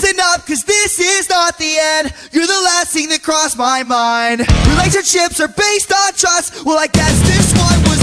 listen up, cause this is not the end. You're the last thing that crossed my mind. Relationships are based on trust. Well, I guess this one was